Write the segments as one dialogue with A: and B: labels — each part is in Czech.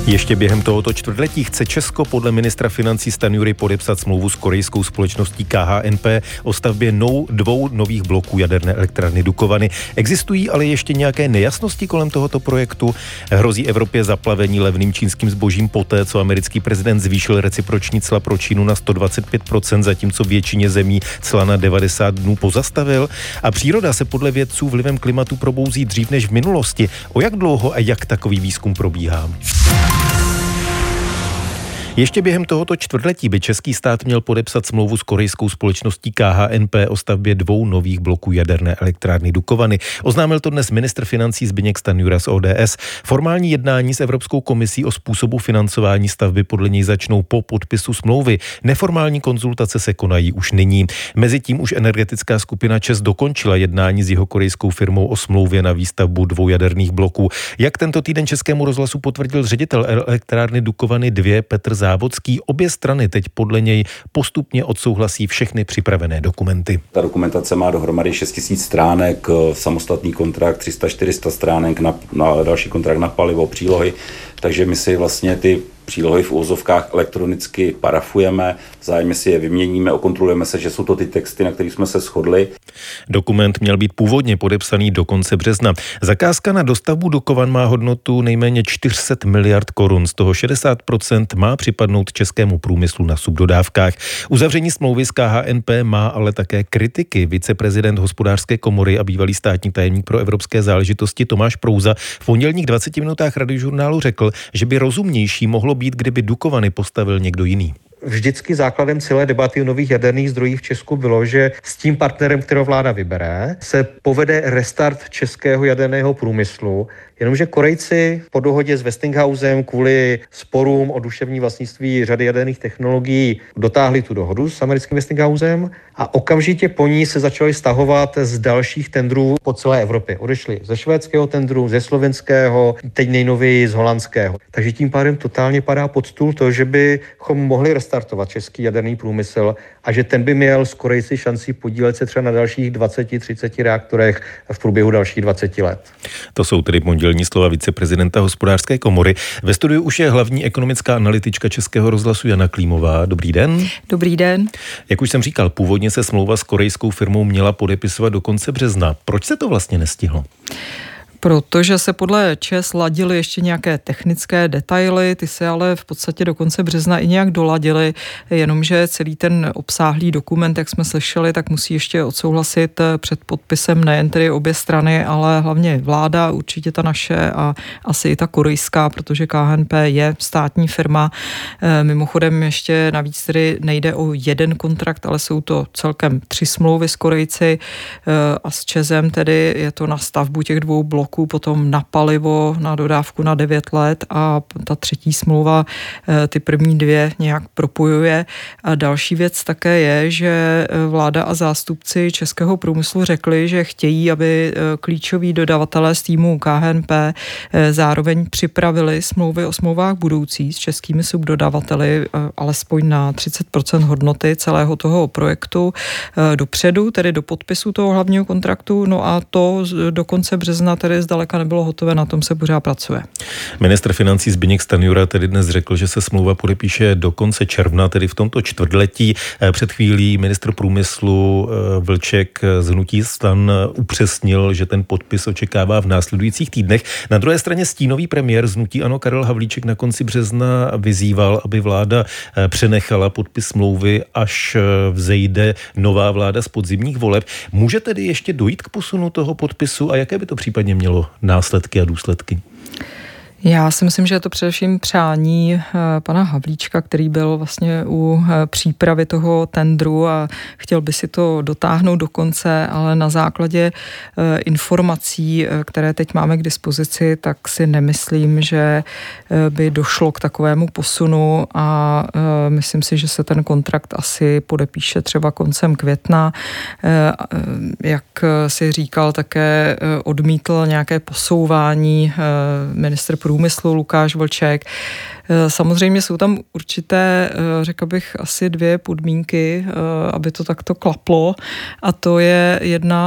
A: Ještě během tohoto čtvrtletí chce Česko podle ministra financí Stanjury podepsat smlouvu s korejskou společností KHNP o stavbě dvou nových bloků jaderné elektrárny Dukovany. Existují ale ještě nějaké nejasnosti kolem tohoto projektu? Hrozí Evropě zaplavení levným čínským zbožím poté, co americký prezident zvýšil reciproční cla pro Čínu na 125%, zatímco většině zemí cla na 90 dnů pozastavil? A příroda se podle vědců vlivem klimatu probouzí dřív než v minulosti. O jak dlouho a jak takový výzkum probíhá? Ještě během tohoto čtvrtletí by český stát měl podepsat smlouvu s korejskou společností KHNP o stavbě dvou nových bloků jaderné elektrárny Dukovany. Oznámil to dnes ministr financí Zbyněk Stanjura z ODS. Formální jednání s Evropskou komisí o způsobu financování stavby podle něj začnou po podpisu smlouvy. Neformální konzultace se konají už nyní. Mezitím už energetická skupina ČEZ dokončila jednání s jihokorejskou firmou o smlouvě na výstavbu dvou jaderných bloků. Jak tento týden Českému rozhlasu potvrdil ředitel elektrárny Dukovany 2 Petr Závodský, obě strany teď podle něj postupně odsouhlasí všechny připravené dokumenty.
B: Ta dokumentace má dohromady 6 000 stránek, samostatný kontrakt, 300-400 stránek na další kontrakt na palivo, přílohy, takže my si vlastně ty přílohy v uvozovkách elektronicky parafujeme, vzájemně si je vyměníme, okontrolujeme se, že jsou to ty texty, na kterých jsme se shodli.
A: Dokument měl být původně podepsaný do konce března. Zakázka na dostavbu Dukovan má hodnotu nejméně 400 miliard korun, z toho 60% má připadnout českému průmyslu na subdodávkách. Uzavření smlouvy s KHNP má ale také kritiky. Viceprezident Hospodářské komory a bývalý státní tajemník pro evropské záležitosti Tomáš Prouza v pondělních 20 minutách Radiožurnálu řekl, že by rozumnější mohlo být, kdyby Dukovany postavil někdo jiný.
C: Vždycky základem celé debaty o nových jaderných zdrojích v Česku bylo, že s tím partnerem, kterého vláda vybere, se povede restart českého jaderného průmyslu, jenomže Korejci po dohodě s Westinghousem kvůli sporům o duševní vlastnictví řady jaderných technologií dotáhli tu dohodu s americkým Westinghousem a okamžitě po ní se začali stahovat z dalších tendrů po celé Evropě. Odešli ze švédského tendru, ze slovenského, teď nejnověji z holandského. Takže tím pádem totálně padá pod stůl to, že bychom mohli restartovat český jaderný průmysl a že ten by měl s Korejci šanci podílet se třeba na dalších 20-30 reaktorech v průběhu dalších 20 let.
A: To jsou tedy pondělní slova viceprezidenta Hospodářské komory. Ve studiu už je hlavní ekonomická analytička Českého rozhlasu Jana Klímová. Dobrý den.
D: Dobrý den.
A: Jak už jsem říkal, původně se smlouva s korejskou firmou měla podepisovat do konce března. Proč se to vlastně nestihlo?
D: Protože se podle ČEZ ladily ještě nějaké technické detaily, ty se ale v podstatě do konce března i nějak doladily, jenomže celý ten obsáhlý dokument, jak jsme slyšeli, tak musí ještě odsouhlasit před podpisem nejen tedy obě strany, ale hlavně vláda, určitě ta naše a asi i ta korejská, protože KHNP je státní firma. Mimochodem ještě navíc tedy nejde o jeden kontrakt, ale jsou to celkem 3 smlouvy s Korejci a s ČEZem, tedy je to na stavbu těch dvou bloků, potom na palivo, na dodávku na 9 let a ta třetí smlouva ty první 2 nějak propojuje. A další věc také je, že vláda a zástupci českého průmyslu řekli, že chtějí, aby klíčoví dodavatelé z týmu KHNP zároveň připravili smlouvy o smlouvách budoucí s českými subdodavateli alespoň na 30% hodnoty celého toho projektu dopředu, tedy do podpisu toho hlavního kontraktu, no a to do konce března tedy zdaleka nebylo hotové, na tom se pořád pracuje.
A: Ministr financí Zbyněk Stanjura tedy dnes řekl, že se smlouva podepíše do konce června, tedy v tomto čtvrtletí. Před chvílí ministr průmyslu Vlček z hnutí STAN upřesnil, že ten podpis očekává v následujících týdnech. Na druhé straně stínový premiér z hnutí ANO Karel Havlíček na konci března vyzýval, aby vláda přenechala podpis smlouvy, až vzejde nová vláda z podzimních voleb. Může tedy ještě dojít k posunu toho podpisu a jaké by to případně mělo následky a důsledky?
D: Já si myslím, že je to především přání pana Havlíčka, který byl vlastně u přípravy toho tendru a chtěl by si to dotáhnout do konce, ale na základě informací, které teď máme k dispozici, tak si nemyslím, že by došlo k takovému posunu a myslím si, že se ten kontrakt asi podepíše třeba koncem května. Jak si říkal, také odmítl nějaké posouvání ministr průmyslu Lukáš Vlček. Samozřejmě jsou tam určité, řekla bych, asi 2 podmínky, aby to takto klaplo, a to je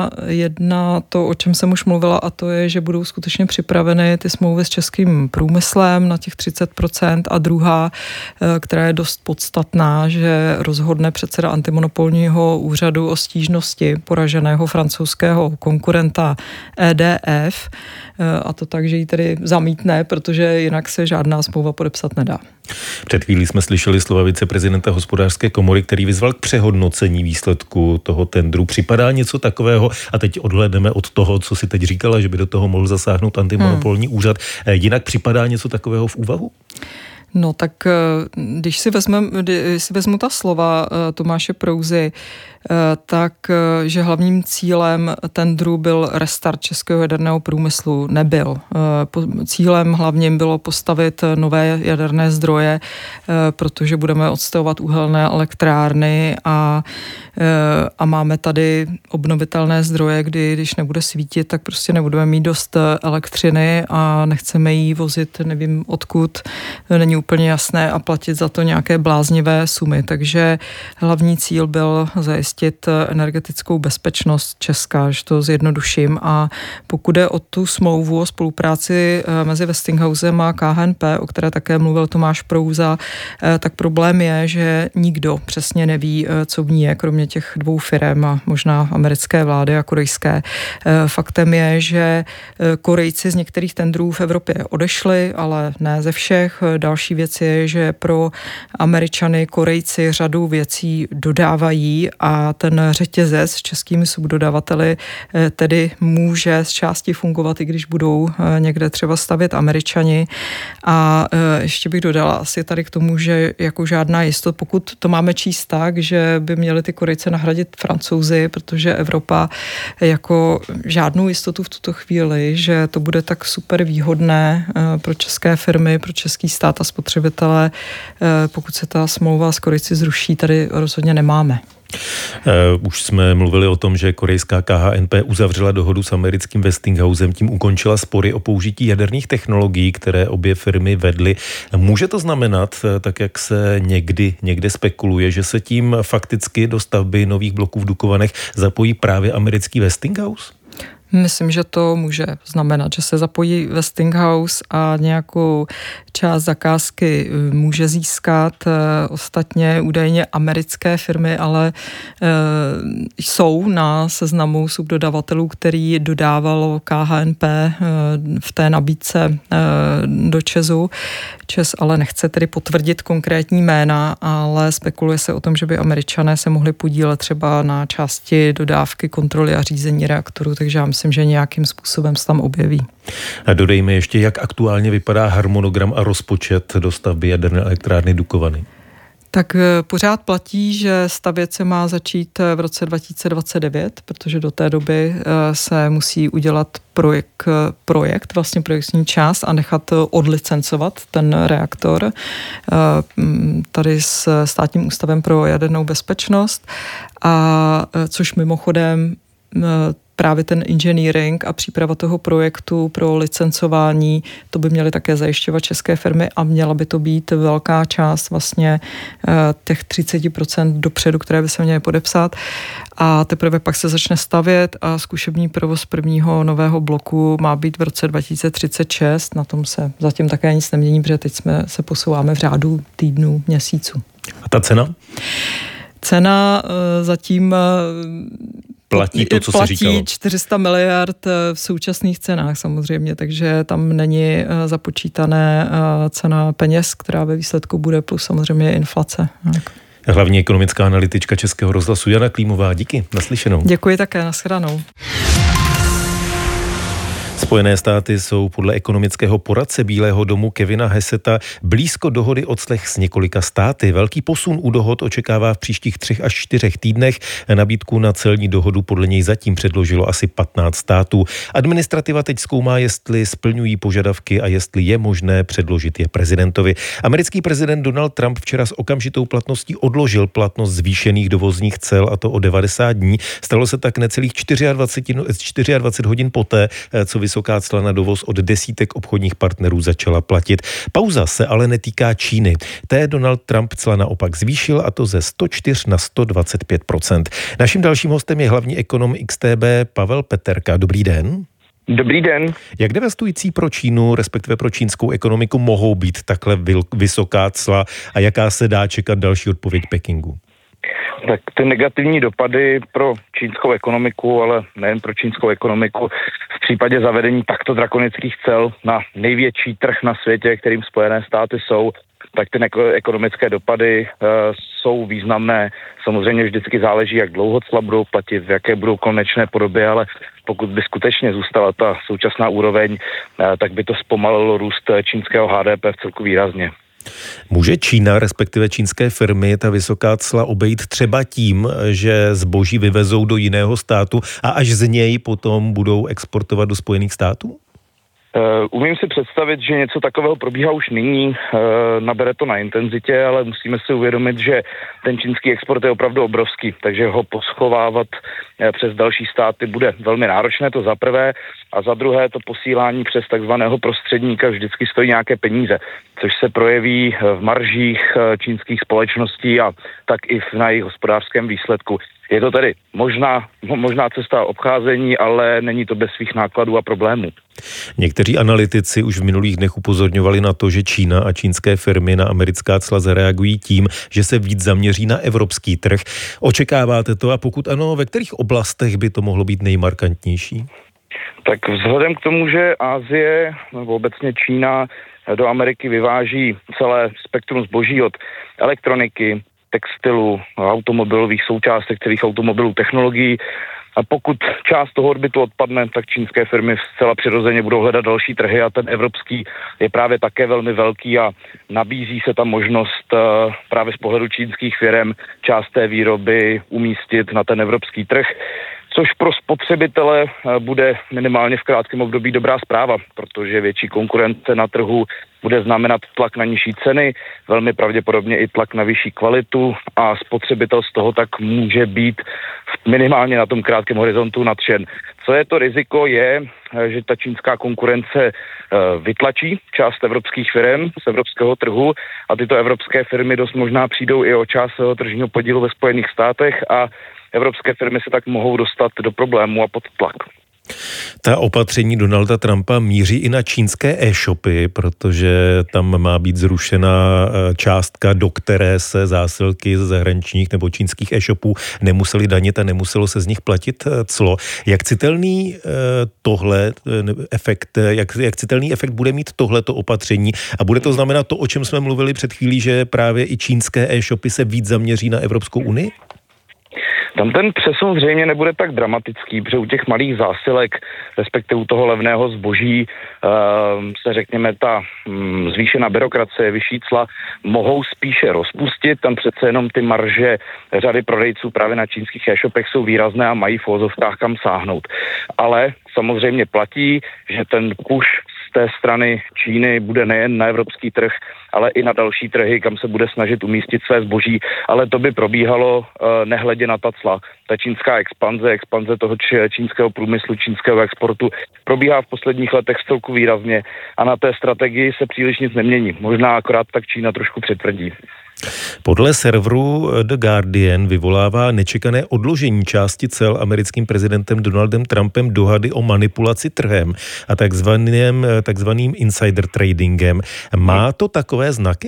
D: jedna to, o čem jsem už mluvila, a to je, že budou skutečně připraveny ty smlouvy s českým průmyslem na těch 30%, a druhá, která je dost podstatná, že rozhodne předseda antimonopolního úřadu o stížnosti poraženého francouzského konkurenta EDF, a to tak, že ji tedy zamítne, protože jinak se žádná smlouva podepsat nedá.
A: Před chvílí jsme slyšeli slova viceprezidenta Hospodářské komory, který vyzval k přehodnocení výsledku toho tendru. Připadá něco takového, a teď odhlédneme od toho, co si teď říkala, že by do toho mohl zasáhnout antimonopolní úřad. Jinak připadá něco takového v úvahu?
D: No tak když si vezmu ta slova Tomáše Prouzy, tak, že hlavním cílem tendru byl restart českého jaderného průmyslu, nebyl. Cílem hlavním bylo postavit nové jaderné zdroje, protože budeme odstavovat uhelné elektrárny a máme tady obnovitelné zdroje, když nebude svítit, tak prostě nebudeme mít dost elektřiny a nechceme ji vozit, nevím odkud, není úplně jasné, a platit za to nějaké bláznivé sumy. Takže hlavní cíl byl zajistit energetickou bezpečnost Česka, že to zjednoduším. A pokud jde o tu smlouvu o spolupráci mezi Westinghousem a KHNP, o které také mluvil Tomáš Prouza, tak problém je, že nikdo přesně neví, co v ní je, kromě těch 2 firem a možná americké vlády a korejské. Faktem je, že Korejci z některých tendrů v Evropě odešli, ale ne ze všech. Další věc je, že pro Američany Korejci řadu věcí dodávají a ten řetězec s českými subdodavateli tedy může z části fungovat, i když budou někde třeba stavět Američani. A ještě bych dodala asi tady k tomu, že jako žádná jistota, pokud to máme číst tak, že by měli ty Korejce nahradit Francouzi, protože Evropa jako žádnou jistotu v tuto chvíli, že to bude tak super výhodné pro české firmy, pro český stát a spotřebitele, pokud se ta smlouva s Korejci zruší, tady rozhodně nemáme.
A: Už jsme mluvili o tom, že korejská KHNP uzavřela dohodu s americkým Westinghousem, tím ukončila spory o použití jaderných technologií, které obě firmy vedly. Může to znamenat, tak jak se někde spekuluje, že se tím fakticky do stavby nových bloků v Dukovanech zapojí právě americký Westinghouse?
D: Myslím, že to může znamenat, že se zapojí Westinghouse a nějakou část zakázky může získat. Ostatně údajně americké firmy ale jsou na seznamu subdodavatelů, který dodávalo KHNP v té nabídce do ČEZu. ČEZ ale nechce tedy potvrdit konkrétní jména, ale spekuluje se o tom, že by Američané se mohli podílet třeba na části dodávky, kontroly a řízení reaktoru, takže já myslím, že nějakým způsobem se tam objeví.
A: A dodejme ještě, jak aktuálně vypadá harmonogram a rozpočet dostavby jaderné elektrárny Dukovany.
D: Tak pořád platí, že stavět se má začít v roce 2029, protože do té doby se musí udělat projekt, vlastně projektní část a nechat odlicencovat ten reaktor tady s Státním ústavem pro jadernou bezpečnost, a což mimochodem právě ten engineering a příprava toho projektu pro licencování, to by měly také zajišťovat české firmy a měla by to být velká část vlastně těch 30% dopředu, které by se měly podepsat, a teprve pak se začne stavět a zkušební provoz prvního nového bloku má být v roce 2036. Na tom se zatím také nic nemění, protože teď se posouváme v řádu týdnů, měsíců.
A: A ta cena?
D: Cena zatím
A: platí to, co se říkalo.
D: 400 miliard v současných cenách samozřejmě, takže tam není započítané cena peněz, která ve výsledku bude, plus samozřejmě inflace.
A: Hlavní ekonomická analytička Českého rozhlasu Jana Klímová, díky, naslyšenou.
D: Děkuji také, nashledanou.
A: Spojené státy jsou podle ekonomického poradce Bílého domu Kevina Hassetta blízko dohody odslech s několika státy. Velký posun u dohod očekává v příštích 3 až 4 týdnech. Nabídku na celní dohodu podle něj zatím předložilo asi 15 států. Administrativa teď zkoumá, jestli splňují požadavky a jestli je možné předložit je prezidentovi. Americký prezident Donald Trump včera s okamžitou platností odložil platnost zvýšených dovozních cel, a to o 90 dní. Stalo se tak necelých 24 hodin poté, co vysoká cla na dovoz od desítek obchodních partnerů začala platit. Pauza se ale netýká Číny. Té Donald Trump cla naopak zvýšil, a to ze 104 na 125%. Naším dalším hostem je hlavní ekonom XTB Pavel Peterka. Dobrý den.
E: Dobrý den.
A: Jak devastující pro Čínu, respektive pro čínskou ekonomiku, mohou být takhle vysoká cla a jaká se dá čekat další odpověď Pekingu?
E: Tak ty negativní dopady pro čínskou ekonomiku, ale nejen pro čínskou ekonomiku, v případě zavedení takto drakonických cel na největší trh na světě, kterým Spojené státy jsou, tak ty ekonomické dopady jsou významné. Samozřejmě vždycky záleží, jak dlouho cla budou platit, v jaké budou konečné podobě, ale pokud by skutečně zůstala ta současná úroveň, tak by to zpomalilo růst čínského HDP v celku výrazně.
A: Může Čína, respektive čínské firmy, ta vysoká cla obejít třeba tím, že zboží vyvezou do jiného státu a až z něj potom budou exportovat do Spojených států?
E: Umím si představit, že něco takového probíhá už nyní, nabere to na intenzitě, ale musíme si uvědomit, že ten čínský export je opravdu obrovský, takže ho poschovávat přes další státy bude velmi náročné, to za prvé, a za druhé to posílání přes takzvaného prostředníka vždycky stojí nějaké peníze, což se projeví v maržích čínských společností a tak i na jejich hospodářském výsledku. Je to tedy možná cesta obcházení, ale není to bez svých nákladů a problémů.
A: Někteří analytici už v minulých dnech upozorňovali na to, že Čína a čínské firmy na americká cla zareagují tím, že se víc zaměří na evropský trh. Očekáváte to, a pokud ano, ve kterých oblastech by to mohlo být nejmarkantnější?
E: Tak vzhledem k tomu, že Asie nebo obecně Čína do Ameriky vyváží celé spektrum zboží od elektroniky, textilu, automobilových součástek, celých automobilů, technologií. A pokud část toho odbytu odpadne, tak čínské firmy zcela přirozeně budou hledat další trhy a ten evropský je právě také velmi velký a nabízí se tam možnost právě z pohledu čínských firem část té výroby umístit na ten evropský trh, což pro spotřebitele bude minimálně v krátkém období dobrá zpráva, protože větší konkurence na trhu bude znamenat tlak na nižší ceny, velmi pravděpodobně i tlak na vyšší kvalitu a spotřebitel z toho tak může být minimálně na tom krátkém horizontu nadšen. Co je to riziko je, že ta čínská konkurence vytlačí část evropských firm z evropského trhu a tyto evropské firmy dost možná přijdou i o část svého tržního podílu ve Spojených státech a evropské firmy se tak mohou dostat do problému a pod tlak.
A: Ta opatření Donalda Trumpa míří i na čínské e-shopy, protože tam má být zrušena částka, do které se zásilky z zahraničních nebo čínských e-shopů nemusely danit a nemuselo se z nich platit clo. Jak citelný efekt bude mít tohleto opatření a bude to znamenat to, o čem jsme mluvili před chvílí, že právě i čínské e-shopy se víc zaměří na Evropskou unii?
E: Tam ten přesun zřejmě nebude tak dramatický, protože u těch malých zásilek, respektive u toho levného zboží, se řekněme ta zvýšená byrokracie, vyšší cla, mohou spíše rozpustit. Tam přece jenom ty marže řady prodejců právě na čínských e-shopech jsou výrazné a mají v uvozovkách kam sáhnout. Ale samozřejmě platí, že ten push z té strany Číny bude nejen na evropský trh, ale i na další trhy, kam se bude snažit umístit své zboží, ale to by probíhalo nehledě na ta cla. Ta čínská expanze toho čínského průmyslu, čínského exportu probíhá v posledních letech vcelku výrazně a na té strategii se příliš nic nemění. Možná akorát tak Čína trošku přitvrdí.
A: Podle serveru The Guardian vyvolává nečekané odložení části cel americkým prezidentem Donaldem Trumpem dohady o manipulaci trhem a takzvaným insider tradingem. Má to takové znaky?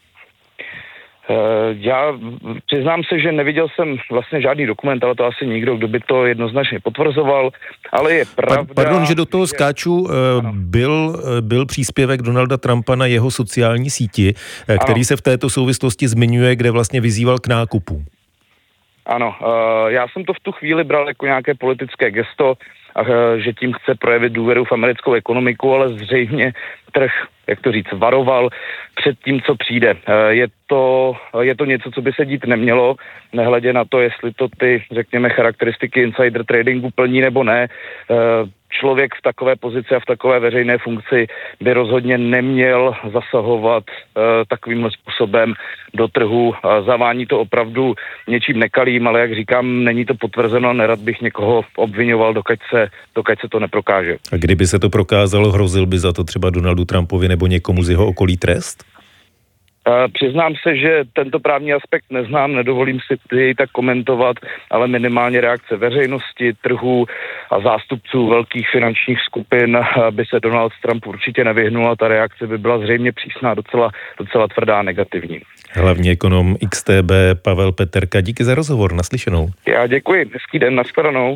E: Já přiznám se, že neviděl jsem vlastně žádný dokument, ale to asi nikdo, kdo by to jednoznačně potvrzoval, ale je pravda...
A: Pardon, že do toho skáču, byl příspěvek Donalda Trumpa na jeho sociální síti, který se v této souvislosti zmiňuje, kde vlastně vyzýval k nákupu.
E: Ano, já jsem to v tu chvíli bral jako nějaké politické gesto, a že tím chce projevit důvěru v americkou ekonomiku, ale zřejmě trh varoval před tím, co přijde. Je to něco, co by se dít nemělo, nehledě na to, jestli to ty, řekněme, charakteristiky insider tradingu plní nebo ne. Člověk v takové pozici a v takové veřejné funkci by rozhodně neměl zasahovat takovýmhle způsobem do trhu. Zavání to opravdu něčím nekalým, ale jak říkám, není to potvrzeno, nerad bych někoho obvinoval, dokud se to neprokáže.
A: A kdyby se to prokázalo, hrozil by za to třeba Donaldu Trumpovi nebo někomu z jeho okolí trest?
E: Přiznám se, že tento právní aspekt neznám, nedovolím si jej tak komentovat, ale minimálně reakce veřejnosti, trhu a zástupců velkých finančních skupin by se Donald Trump určitě nevyhnul a ta reakce by byla zřejmě přísná, docela tvrdá, negativní.
A: Hlavní ekonom XTB Pavel Peterka, díky za rozhovor, naslyšenou.
E: Já děkuji, hezký den, nashledanou.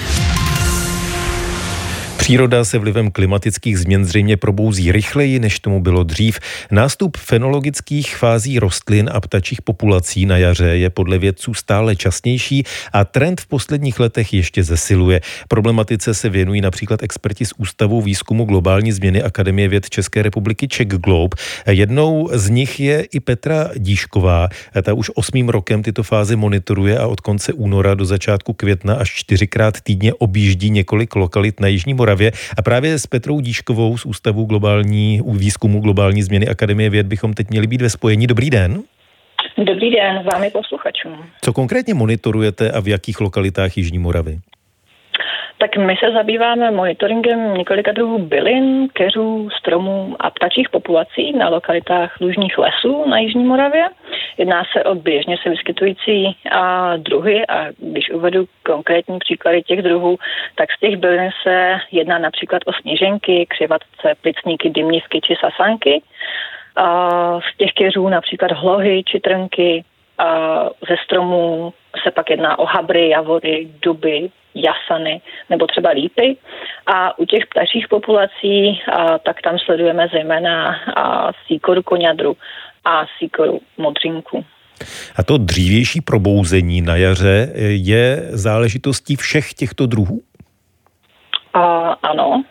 A: Příroda se vlivem klimatických změn zřejmě probouzí rychleji, než tomu bylo dřív. Nástup fenologických fází rostlin a ptačích populací na jaře je podle vědců stále častější a trend v posledních letech ještě zesiluje. Problematice se věnují například experti z Ústavu výzkumu globální změny Akademie věd České republiky Czech Globe. Jednou z nich je i Petra Díšková. Ta už 8. rokem tyto fáze monitoruje a od konce února do začátku května až 4krát týdně objíždí několik lokalit na jižní Moravě. A právě s Petrou Díškovou z Ústavu výzkumu globální změny Akademie věd bychom teď měli být ve spojení. Dobrý den.
F: Dobrý den vám i posluchačům.
A: Co konkrétně monitorujete a v jakých lokalitách jižní Moravy?
F: Tak my se zabýváme monitoringem několika druhů bylin, keřů, stromů a ptačích populací na lokalitách lužních lesů na jižní Moravě. Jedná se o běžně se vyskytující druhy a když uvedu konkrétní příklady těch druhů, tak z těch bylin se jedná například o sněženky, křivatce, plicníky, dymnivky či sasanky. Z těch keřů například hlohy či trnky, ze stromů se pak jedná o habry, javory, duby, jasany nebo třeba lípy. A u těch ptačích populací tak tam sledujeme zejména síkoru koňadru a síkoru modřinku.
A: A to dřívější probouzení na jaře je záležitostí všech těchto druhů?
F: Ano.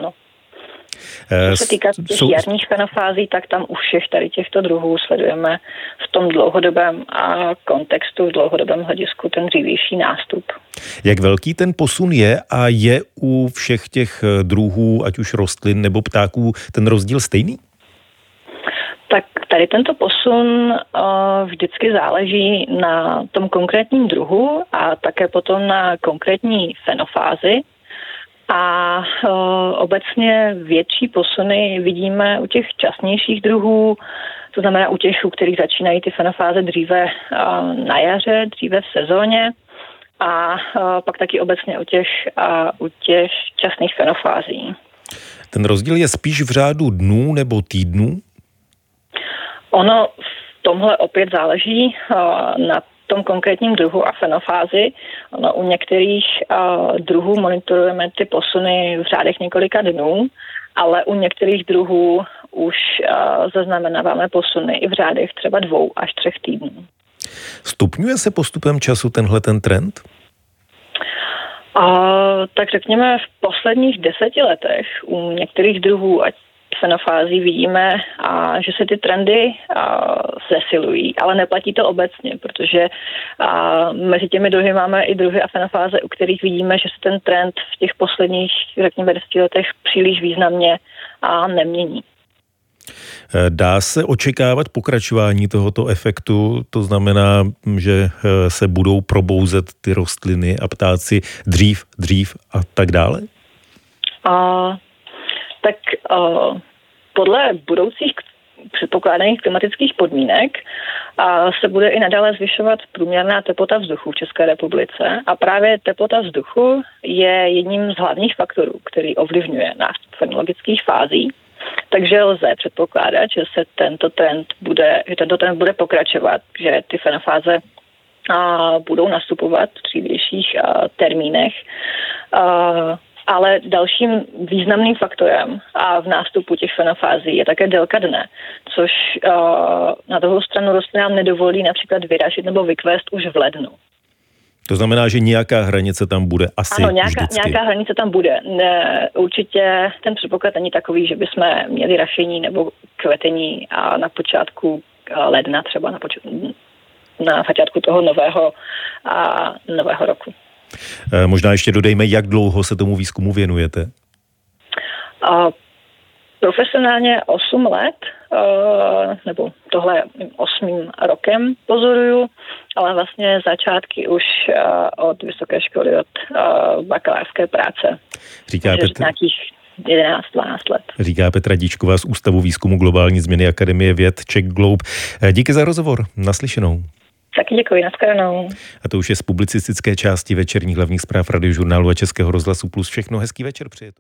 F: Co se týká těch jarních fenofází, tak tam u všech tady těchto druhů sledujeme v tom dlouhodobém kontextu, v dlouhodobém hledisku ten dřívější nástup.
A: Jak velký ten posun je a je u všech těch druhů, ať už rostlin nebo ptáků, ten rozdíl stejný?
F: Tak tady tento posun vždycky záleží na tom konkrétním druhu a také potom na konkrétní fenofázi. A obecně větší posuny vidíme u těch časnějších druhů, to znamená u těch, u kterých začínají ty fenofáze dříve na jaře, dříve v sezóně a pak taky obecně u těch časných fenofází.
A: Ten rozdíl je spíš v řádu dnů nebo týdnů?
F: Ono v tomhle opět záleží na tom konkrétním druhu a fenofázi. U některých druhů monitorujeme ty posuny v řádech několika dnů, ale u některých druhů už zaznamenáváme posuny i v řádech třeba 2 až 3 týdnů.
A: Stupňuje se postupem času ten trend?
F: Tak řekněme v posledních 10 letech u některých druhů a fenofází vidíme, že se ty trendy zesilují, ale neplatí to obecně, protože mezi těmi druhy máme i druhy a fenofáze, u kterých vidíme, že se ten trend v těch posledních, řekněme, 10 letech příliš významně nemění.
A: Dá se očekávat pokračování tohoto efektu? To znamená, že se budou probouzet ty rostliny a ptáci dřív a tak dále?
F: Tak podle budoucích předpokládaných klimatických podmínek se bude i nadále zvyšovat průměrná teplota vzduchu v České republice a právě teplota vzduchu je jedním z hlavních faktorů, který ovlivňuje nástup fenologických fází. Takže lze předpokládat, že tento trend bude pokračovat, že ty fenofáze budou nastupovat v dřívějších termínech. Ale dalším významným faktorem v nástupu těch fenofází je také délka dne, což na druhou stranu rostlinám nedovolí například vyražit nebo vykvést už v lednu.
A: To znamená, že nějaká hranice tam bude asi
F: ano,
A: vždycky.
F: Nějaká hranice tam bude. Určitě ten předpoklad není takový, že bychom měli rašení nebo kvetení a na počátku ledna třeba na začátku toho nového roku.
A: Možná ještě dodejme, jak dlouho se tomu výzkumu věnujete?
F: Profesionálně 8 let, nebo tohle 8. rokem pozoruju, ale vlastně začátky už od vysoké školy, od bakalářské práce.
A: Říká
F: nějakých 11-12 let.
A: Říká Petra Díčková z Ústavu výzkumu globální změny Akademie věd Czech Globe. Díky za rozhovor, naslyšenou.
F: Taky děkuji, nashledanou.
A: A to už je z publicistické části večerních hlavních zpráv Radiožurnálu a Českého rozhlasu Plus všechno. Hezký večer přeji.